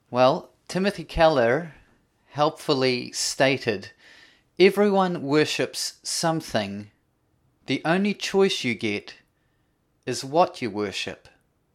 Well, Timothy Keller helpfully stated, everyone worships something. The only choice you get is what you worship.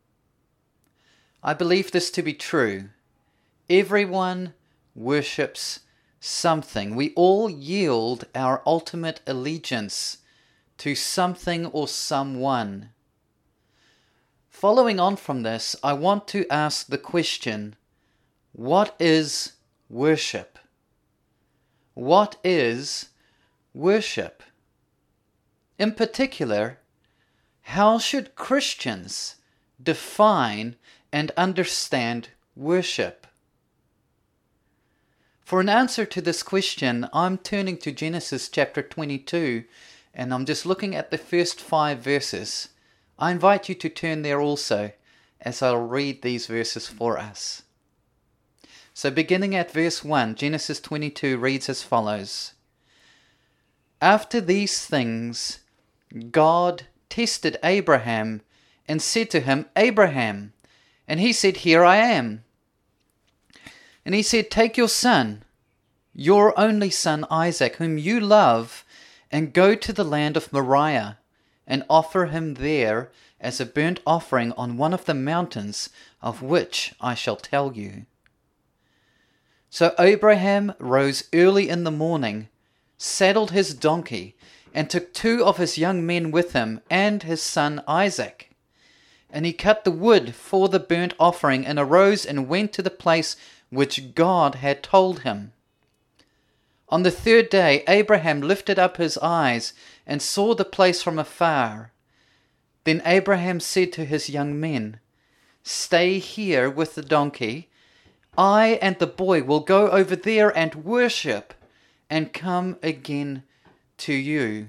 I believe this to be true. Everyone worships something. We all yield our ultimate allegiance to something or someone. Following on from this, I want to ask the question, what is worship? What is worship? In particular, how should Christians define and understand worship? For an answer to this question, I'm turning to Genesis chapter 22, and I'm just looking at the first 5 verses. I invite you to turn there also, as I'll read these verses for us. So beginning at verse 1, Genesis 22 reads as follows. After these things, God tested Abraham and said to him, Abraham. And he said, Here I am. And he said, Take your son, your only son Isaac, whom you love, and go to the land of Moriah, and offer him there as a burnt offering on one of the mountains of which I shall tell you. So Abraham rose early in the morning, saddled his donkey, and took 2 of his young men with him, and his son Isaac. And he cut the wood for the burnt offering, and arose and went to the place which God had told him. On the 3rd day Abraham lifted up his eyes, and saw the place from afar. Then Abraham said to his young men, Stay here with the donkey. I and the boy will go over there and worship, and come again to you.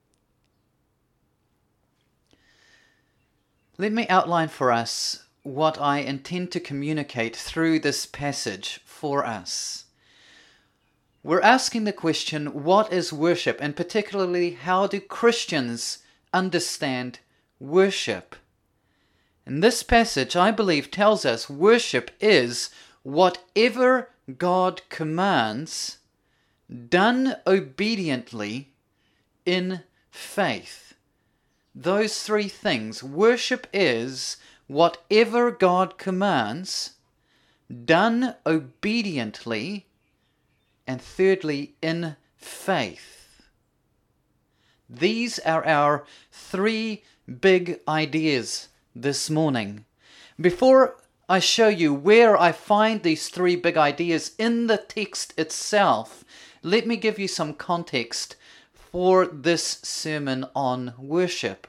Let me outline for us what I intend to communicate through this passage for us. We're asking the question, what is worship? And particularly, how do Christians understand worship? And this passage, I believe, tells us worship is whatever God commands, done obediently in faith. Those 3 things. Worship is whatever God commands, done obediently, and thirdly, in faith. These are our 3 big ideas this morning. Before I show you where I find these 3 big ideas in the text itself, let me give you some context for this sermon on worship.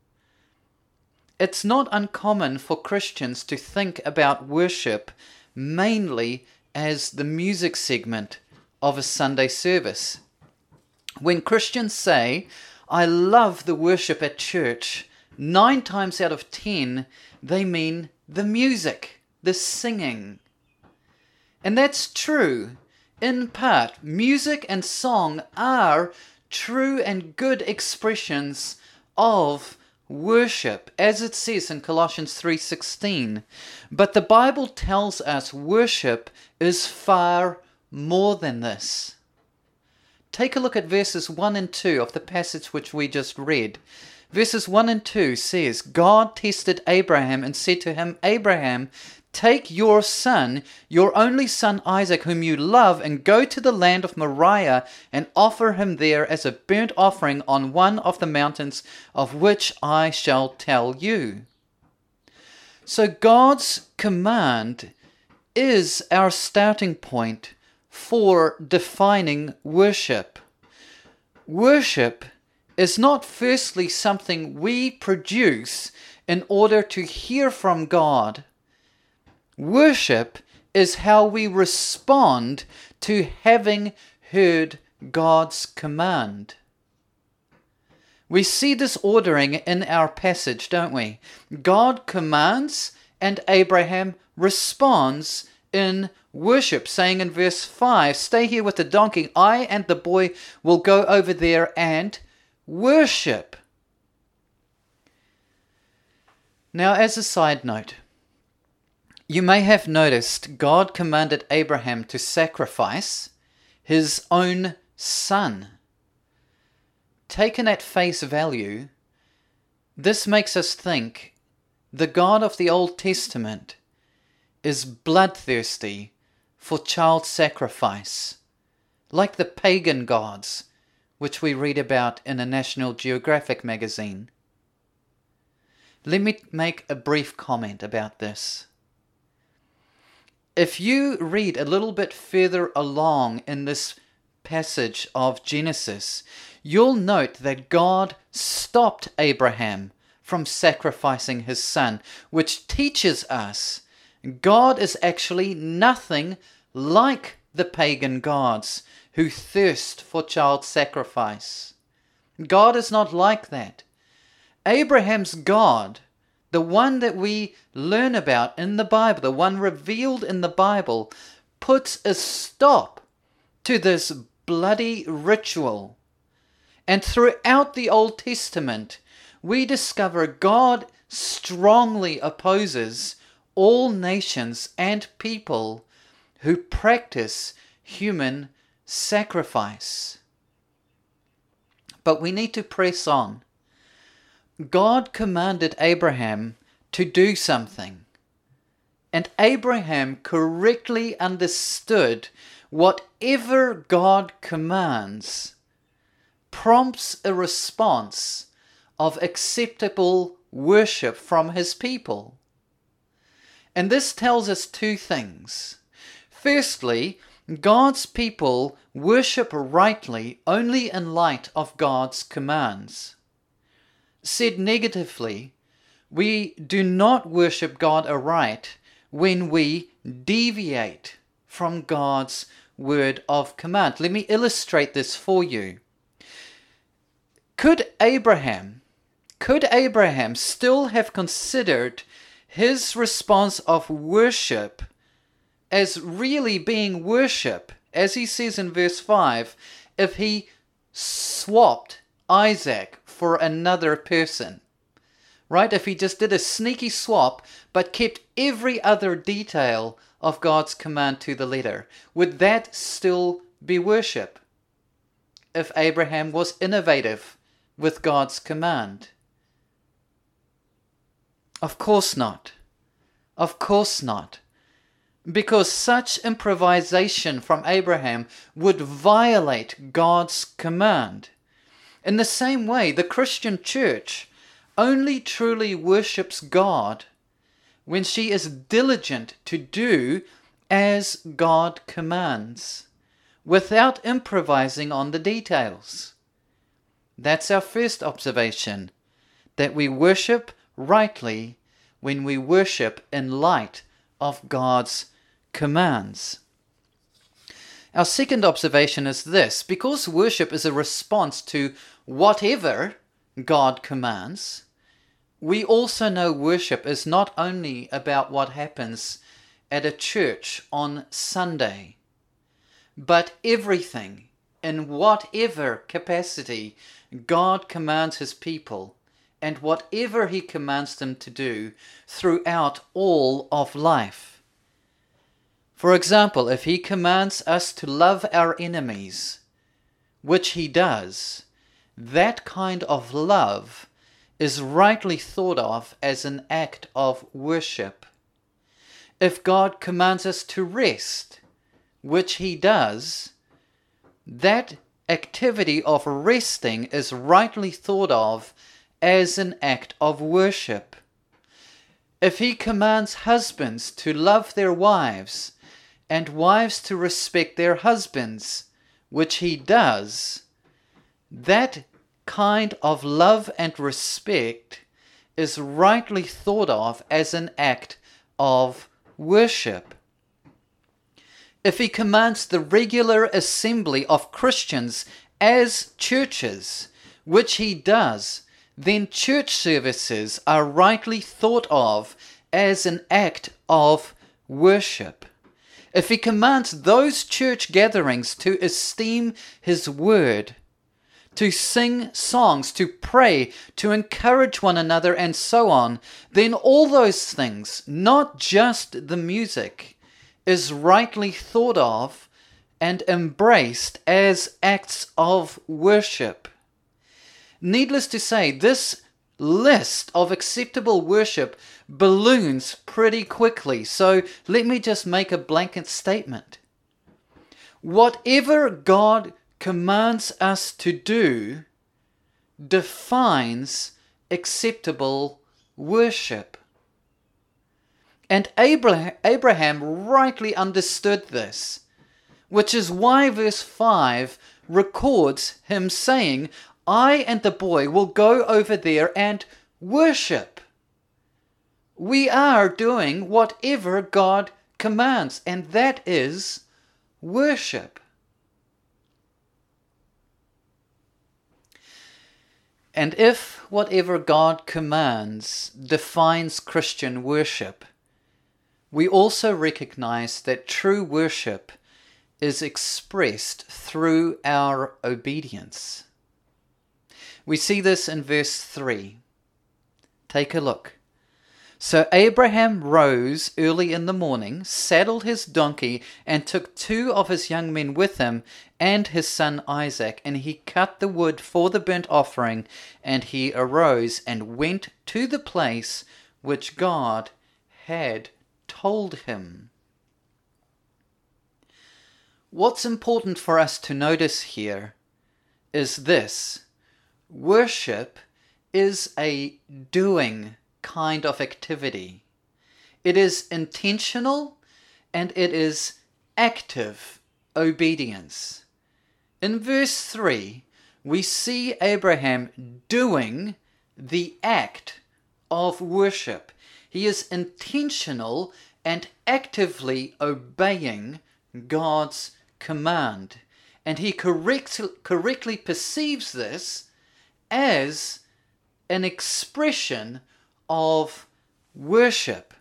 It's not uncommon for Christians to think about worship mainly as the music segment of a Sunday service. When Christians say, I love the worship at church, 9 times out of 10, they mean the music, the singing. And that's true. In part, music and song are true and good expressions of worship, as it says in Colossians 3:16. But the Bible tells us worship is far more than this. Take a look at verses 1 and 2 of the passage which we just read. Verses 1 and 2 says, God tested Abraham and said to him, Abraham, take your son, your only son Isaac, whom you love, and go to the land of Moriah and offer him there as a burnt offering on one of the mountains of which I shall tell you. So God's command is our starting point for defining worship. Worship is not firstly something we produce in order to hear from God. Worship is how we respond to having heard God's command. We see this ordering in our passage, don't we? God commands and Abraham responds in worship, saying in verse 5, stay here with the donkey, I and the boy will go over there and worship. Now, as a side note, You may have noticed God commanded Abraham to sacrifice his own son. Taken at face value, this makes us think the God of the Old Testament is bloodthirsty for child sacrifice, like the pagan gods which we read about in a National Geographic magazine. Let me make a brief comment about this. If you read a little bit further along in this passage of Genesis, you'll note that God stopped Abraham from sacrificing his son, which teaches us God is actually nothing like the pagan gods who thirst for child sacrifice. God is not like that. Abraham's God, the one that we learn about in the Bible, the one revealed in the Bible, puts a stop to this bloody ritual. And throughout the Old Testament, we discover God strongly opposes all nations and people who practice human sacrifice. But we need to press on. God commanded Abraham to do something, and Abraham correctly understood whatever God commands prompts a response of acceptable worship from his people. And this tells us two things. Firstly, God's people worship rightly only in light of God's commands. Said negatively, we do not worship God aright when we deviate from God's word of command. Let me illustrate this for you. Could Abraham still have considered his response of worship as really being worship, as he says in verse 5, if he swapped Isaac for another person? Right? If he just did a sneaky swap but kept every other detail of God's command to the letter, would that still be worship? If Abraham was innovative with God's command? Of course not. Of course not. Because such improvisation from Abraham would violate God's command. In the same way, the Christian church only truly worships God when she is diligent to do as God commands, without improvising on the details. That's our first observation, that we worship rightly when we worship in light of God's commands. Our second observation is this: because worship is a response to whatever God commands, we also know worship is not only about what happens at a church on Sunday, but everything, in whatever capacity God commands his people, and whatever he commands them to do throughout all of life. For example, if he commands us to love our enemies, which he does, that kind of love is rightly thought of as an act of worship. If God commands us to rest, which he does, that activity of resting is rightly thought of as an act of worship. If he commands husbands to love their wives and wives to respect their husbands, which he does, that kind of love and respect is rightly thought of as an act of worship. If he commands the regular assembly of Christians as churches, which he does, then church services are rightly thought of as an act of worship. If he commands those church gatherings to esteem his word, to sing songs, to pray, to encourage one another, and so on, then all those things, not just the music, is rightly thought of and embraced as acts of worship. Needless to say, this list of acceptable worship balloons pretty quickly, so let me just make a blanket statement. Whatever God commands us to do defines acceptable worship. And Abraham rightly understood this, which is why verse 5 records him saying, I and the boy will go over there and worship. We are doing whatever God commands, and that is worship. And if whatever God commands defines Christian worship, we also recognize that true worship is expressed through our obedience. We see this in verse 3. Take a look. So Abraham rose early in the morning, saddled his donkey, and took 2 of his young men with him, and his son Isaac, and he cut the wood for the burnt offering, and he arose and went to the place which God had told him. What's important for us to notice here is this. Worship is a doing kind of activity. It is intentional and it is active obedience. In verse 3, we see Abraham doing the act of worship. He is intentional and actively obeying God's command. And he correctly perceives this as an expression of worship.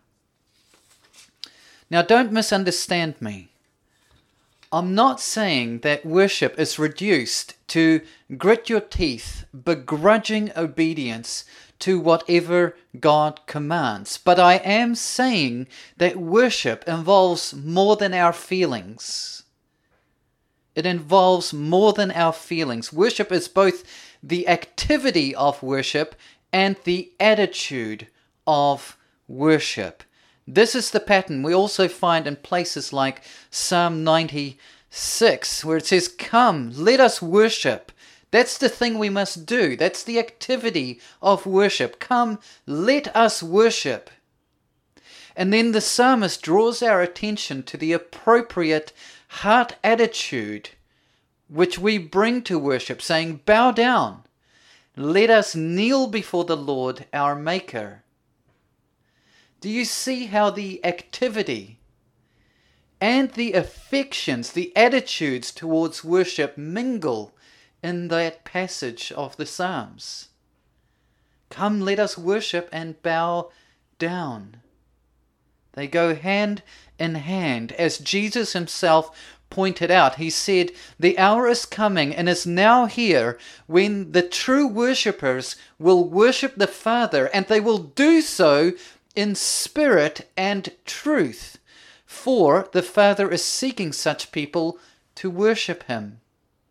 Now, don't misunderstand me. I'm not saying that worship is reduced to grit your teeth, begrudging obedience to whatever God commands. But I am saying that worship involves more than our feelings. It involves more than our feelings. Worship is both the activity of worship and the attitude of worship. This is the pattern we also find in places like Psalm 96, where it says, "Come, let us worship." That's the thing we must do. That's the activity of worship. Come, let us worship. And then the psalmist draws our attention to the appropriate heart attitude which we bring to worship, saying, "Bow down. Let us kneel before the Lord our Maker." Do you see how the activity and the affections, the attitudes towards worship mingle in that passage of the Psalms? Come, let us worship and bow down. They go hand in hand. As Jesus himself pointed out, he said, "The hour is coming and is now here when the true worshippers will worship the Father, and they will do so in spirit and truth, for the Father is seeking such people to worship him."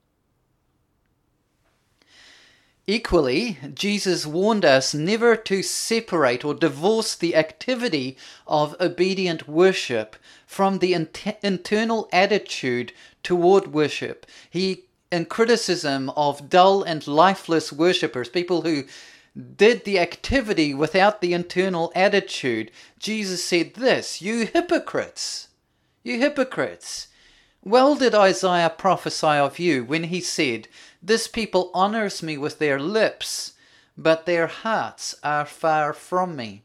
Equally, Jesus warned us never to separate or divorce the activity of obedient worship from the internal attitude toward worship. In criticism of dull and lifeless worshippers, people who did the activity without the internal attitude, Jesus said this, "You hypocrites, you hypocrites. Well did Isaiah prophesy of you when he said, 'This people honors me with their lips, but their hearts are far from me.'"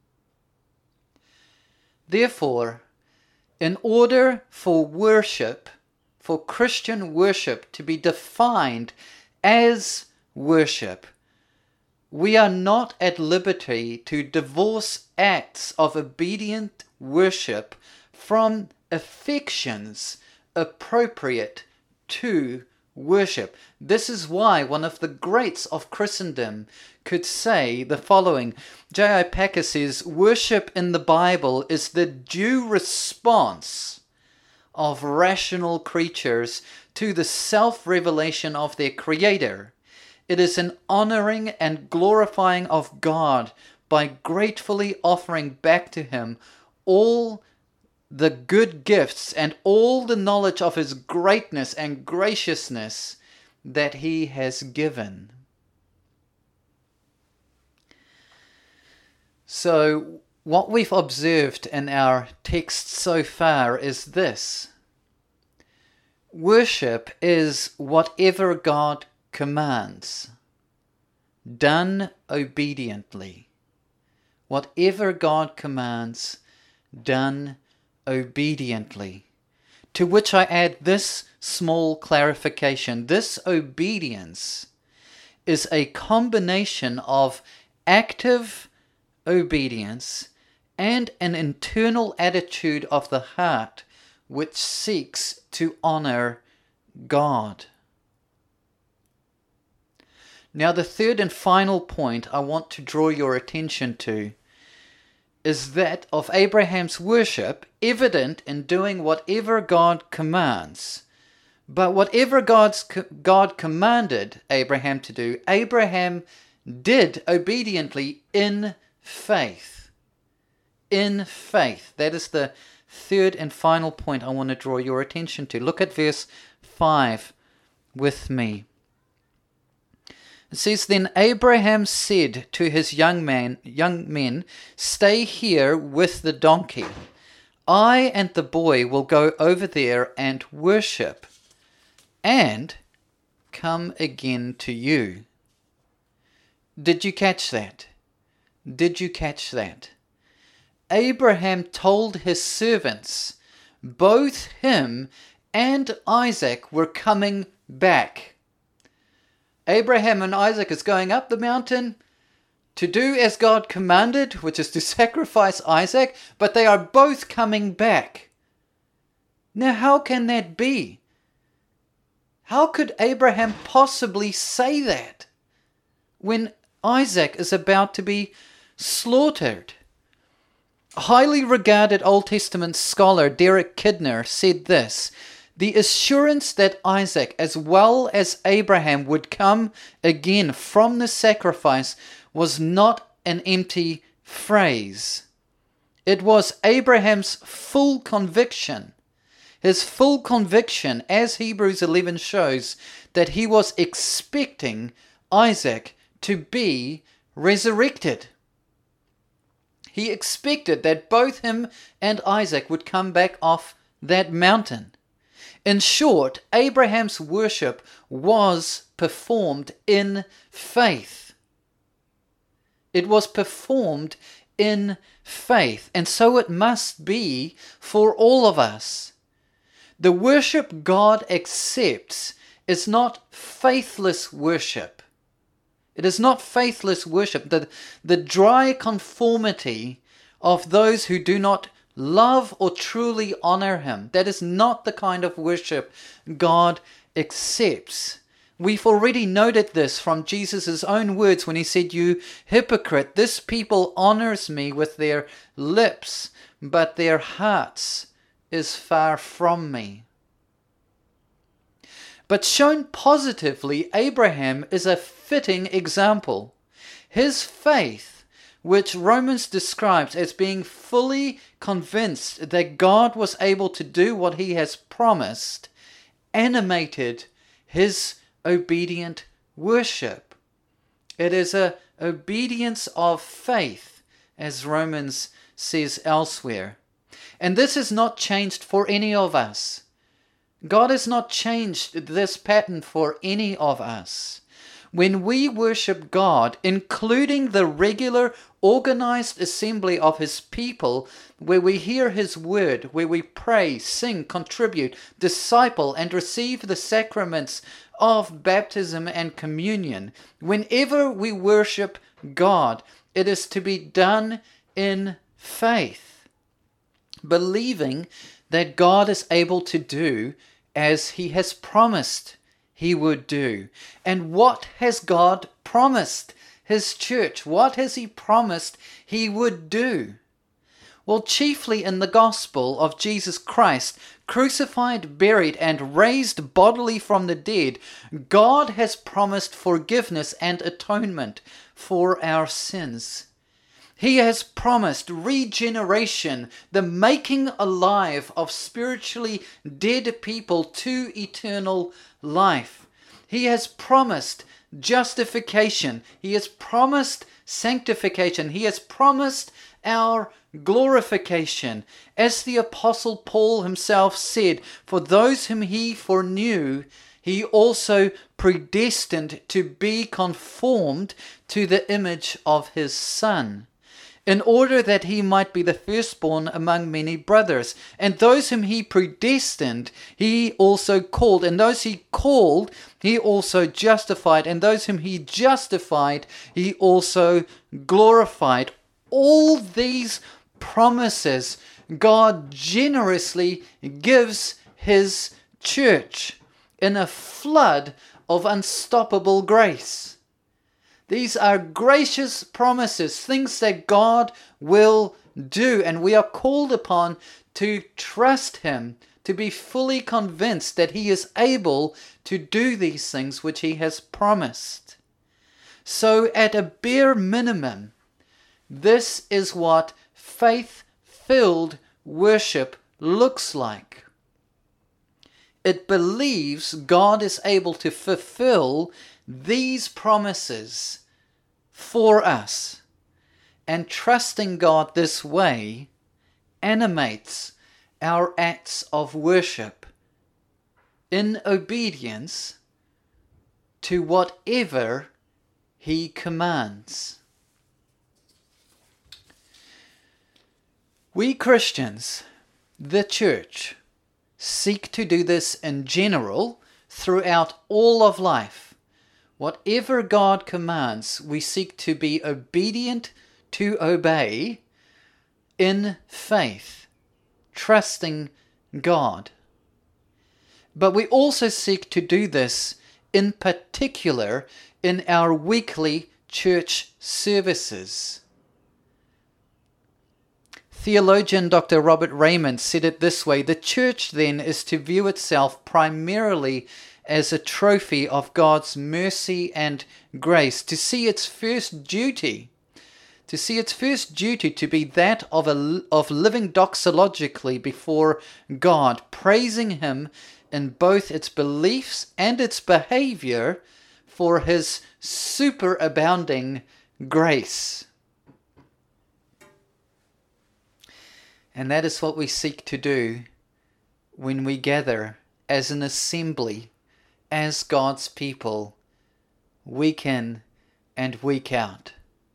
Therefore, in order for worship, for Christian worship to be defined as worship, we are not at liberty to divorce acts of obedient worship from affections appropriate to worship. This is why one of the greats of Christendom could say the following. J.I. Packer says, worship in the Bible is the due response of rational creatures to the self-revelation of their Creator. It is an honoring and glorifying of God by gratefully offering back to Him all the good gifts and all the knowledge of His greatness and graciousness that He has given. So, what we've observed in our text so far is this. Worship is whatever God commands, done obediently. Whatever God commands, done obediently. To which I add this small clarification. This obedience is a combination of active obedience and an internal attitude of the heart which seeks to honor God. Now, the third and final point I want to draw your attention to is that of Abraham's worship, evident in doing whatever God commands. But whatever God commanded Abraham to do, Abraham did obediently in faith. In faith. That is the third and final point I want to draw your attention to. Look at verse 5 with me. It says, Then Abraham said to his young men, Stay here with the donkey. I and the boy will go over there and worship, and come again to you. Did you catch that? Did you catch that? Abraham told his servants, both him and Isaac were coming back. Abraham and Isaac is going up the mountain to do as God commanded, which is to sacrifice Isaac, but they are both coming back. Now, how can that be? How could Abraham possibly say that when Isaac is about to be slaughtered? A highly regarded Old Testament scholar, Derek Kidner, said this: the assurance that Isaac, as well as Abraham, would come again from the sacrifice was not an empty phrase. It was Abraham's full conviction. His full conviction, as Hebrews 11 shows, that he was expecting Isaac to be resurrected. He expected that both him and Isaac would come back off that mountain. In short, Abraham's worship was performed in faith. It was performed in faith, and so it must be for all of us. The worship God accepts is not faithless worship. It is not faithless worship. The dry conformity of those who do not love or truly honor Him. That is not the kind of worship God accepts. We've already noted this from Jesus' own words when He said, "You hypocrite, this people honors me with their lips, but their hearts is far from me." But shown positively, Abraham is a fitting example. His faith, which Romans describes as being fully convinced that God was able to do what He has promised, animated his obedient worship. It is an obedience of faith, as Romans says elsewhere. And this is not changed for any of us. God has not changed this pattern for any of us. When we worship God, including the regular organized assembly of His people, where we hear His word, where we pray, sing, contribute, disciple, and receive the sacraments of baptism and communion, whenever we worship God, it is to be done in faith, believing that God is able to do as He has promised he would do. And what has God promised his church? What has he promised he would do? Well, chiefly in the gospel of Jesus Christ, crucified, buried, and raised bodily from the dead, God has promised forgiveness and atonement for our sins. He has promised regeneration, the making alive of spiritually dead people to eternal life. He has promised justification. He has promised sanctification. He has promised our glorification. As the Apostle Paul himself said, for those whom he foreknew, he also predestined to be conformed to the image of his Son, in order that he might be the firstborn among many brothers. And those whom he predestined, he also called. And those he called, he also justified. And those whom he justified, he also glorified. All these promises God generously gives his church in a flood of unstoppable grace. These are gracious promises, things that God will do, and we are called upon to trust him, to be fully convinced that he is able to do these things which he has promised. So at a bare minimum, this is what faith-filled worship looks like. It believes God is able to fulfill these promises for us, and trusting God this way animates our acts of worship in obedience to whatever he commands. We Christians, the church, seek to do this in general throughout all of life. Whatever God commands, we seek to be obedient to obey in faith, trusting God. But we also seek to do this in particular in our weekly church services. Theologian Dr. Robert Raymond said it this way: the church then is to view itself primarily as a trophy of God's mercy and grace, to see its first duty to be that of living doxologically before God, praising him in both its beliefs and its behavior for his superabounding grace. And that is what we seek to do when we gather as an assembly, as God's people, week in and week out.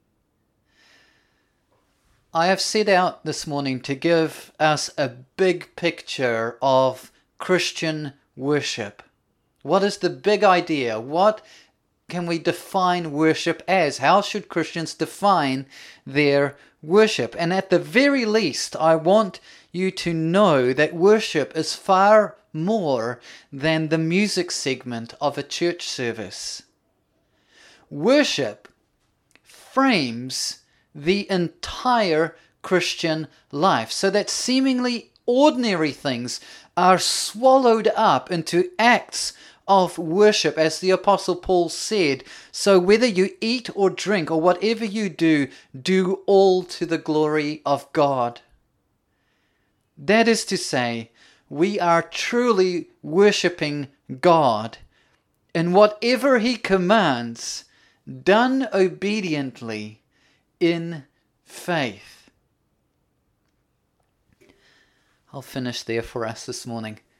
I have set out this morning to give us a big picture of Christian worship. What is the big idea? What can we define worship as? How should Christians define their worship? And at the very least, I want you to know that worship is far more than the music segment of a church service. Worship frames the entire Christian life, so that seemingly ordinary things are swallowed up into acts of worship, as the Apostle Paul said. So whether you eat or drink or whatever you do, do all to the glory of God. That is to say, we are truly worshipping God in whatever he commands, done obediently in faith. I'll finish there for us this morning.